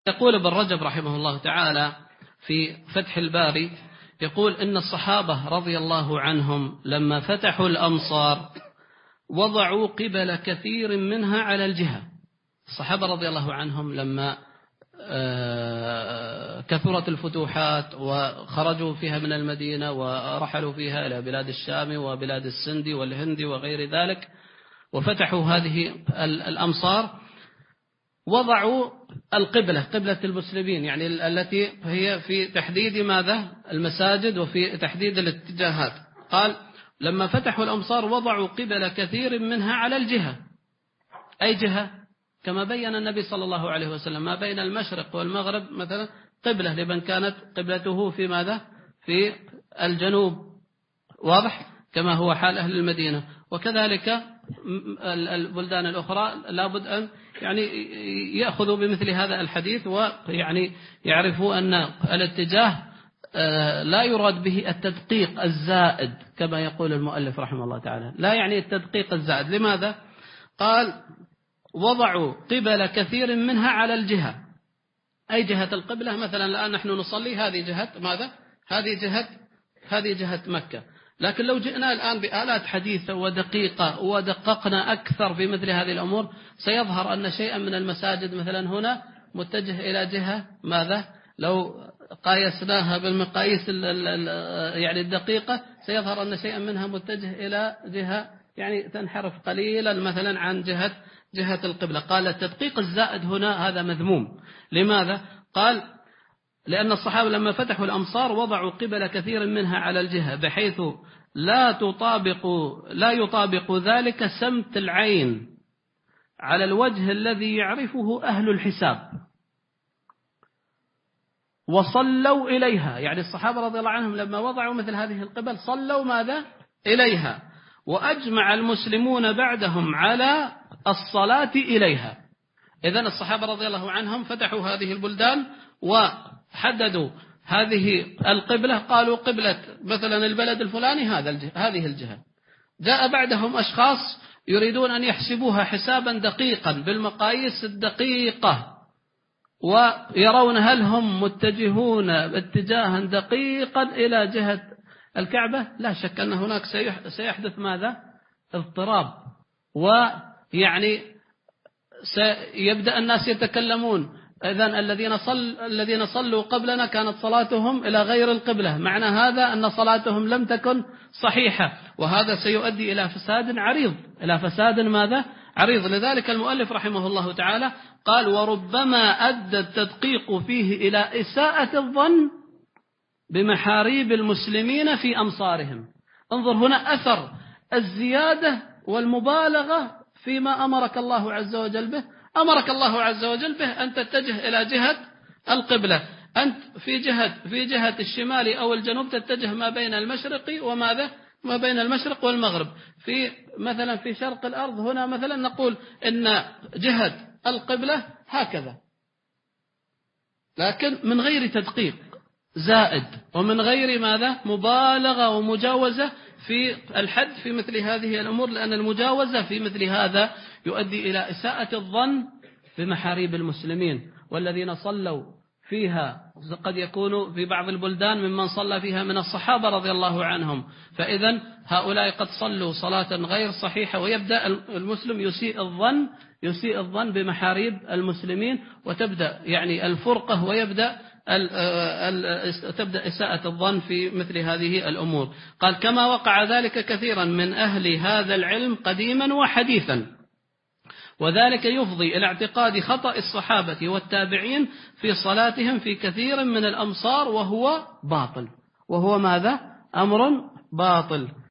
يقول ابن رجب رحمه الله تعالى في فتح الباري، يقول إن الصحابة رضي الله عنهم لما فتحوا الأمصار وضعوا قبل كثير منها على الجهة. الصحابة رضي الله عنهم لما كثرت الفتوحات وخرجوا فيها من المدينة ورحلوا فيها إلى بلاد الشام وبلاد السند والهند وغير ذلك، وفتحوا هذه الأمصار، وضعوا القبلة، قبلة المسلمين، يعني التي هي في تحديد ماذا؟ المساجد وفي تحديد الاتجاهات. قال لما فتحوا الأمصار وضعوا قبل كثير منها على الجهة. أي جهة؟ كما بين النبي صلى الله عليه وسلم ما بين المشرق والمغرب مثلا قبلة لمن كانت قبلته في ماذا؟ في الجنوب، واضح؟ كما هو حال أهل المدينة. وكذلك البلدان الأخرى لابد أن يعني يأخذوا بمثل هذا الحديث، ويعني يعرفوا أن الاتجاه لا يراد به التدقيق الزائد كما يقول المؤلف رحمه الله تعالى، لا يعني التدقيق الزائد. لماذا؟ قال وضعوا قبل كثير منها على الجهة. أي جهة القبلة؟ مثلا الآن نحن نصلي هذه جهة ماذا؟ هذه جهة مكة. لكن لو جئنا الآن بآلات حديثة ودقيقة ودققنا أكثر في مثل هذه الأمور سيظهر أن شيئا من المساجد مثلا هنا متجه إلى جهة ماذا؟ لو قايسناها بالمقاييس يعني الدقيقة سيظهر أن شيئا منها متجه إلى جهة يعني تنحرف قليلا مثلا عن جهة القبلة. قال التدقيق الزائد هنا هذا مذموم. لماذا؟ قال لأن الصحابة لما فتحوا الأمصار وضعوا قبل كثير منها على الجهة بحيث لا يطابق ذلك سمت العين على الوجه الذي يعرفه أهل الحساب، وصلوا إليها. يعني الصحابة رضي الله عنهم لما وضعوا مثل هذه القبل صلوا ماذا؟ إليها، وأجمع المسلمون بعدهم على الصلاة إليها. إذن الصحابة رضي الله عنهم فتحوا هذه البلدان وحددوا هذه القبلة، قالوا قبلة مثلا البلد الفلاني هذه الجهة. جاء بعدهم أشخاص يريدون أن يحسبوها حسابا دقيقا بالمقاييس الدقيقة، ويرون هل هم متجهون اتجاها دقيقا إلى جهة الكعبة. لا شك أن هناك سيحدث ماذا؟ اضطراب، ويعني سيبدأ الناس يتكلمون إذن الذين صلوا قبلنا كانت صلاتهم إلى غير القبلة، معنى هذا أن صلاتهم لم تكن صحيحة، وهذا سيؤدي إلى فساد عريض، إلى فساد ماذا؟ عريض. لذلك المؤلف رحمه الله تعالى قال وربما أدى التدقيق فيه إلى إساءة الظن بمحاريب المسلمين في أمصارهم. انظر هنا أثر الزيادة والمبالغة فيما أمرك الله عز وجل به. أمرك الله عز وجل به أن تتجه إلى جهة القبلة، أنت في جهة الشمال أو الجنوب تتجه ما بين المشرق وماذا؟ ما بين المشرق والمغرب. مثلا في شرق الأرض هنا مثلا نقول إن جهة القبلة هكذا، لكن من غير تدقيق زائد ومن غير ماذا؟ مبالغة ومجاوزة في الحد في مثل هذه الأمور، لأن المجاوزة في مثل هذا يؤدي إلى إساءة الظن بمحاريب المسلمين، والذين صلوا فيها قد يكونوا في بعض البلدان ممن صلى فيها من الصحابة رضي الله عنهم، فإذا هؤلاء قد صلوا صلاة غير صحيحة، ويبدأ المسلم يسيء الظن بمحاريب المسلمين، وتبدأ يعني الفرقة، ويبدأ تبدأ إساءة الظن في مثل هذه الأمور. قال كما وقع ذلك كثيرا من أهل هذا العلم قديما وحديثا، وذلك يفضي إلى اعتقاد خطأ الصحابة والتابعين في صلاتهم في كثير من الأمصار، وهو باطل. وهو ماذا؟ أمر باطل.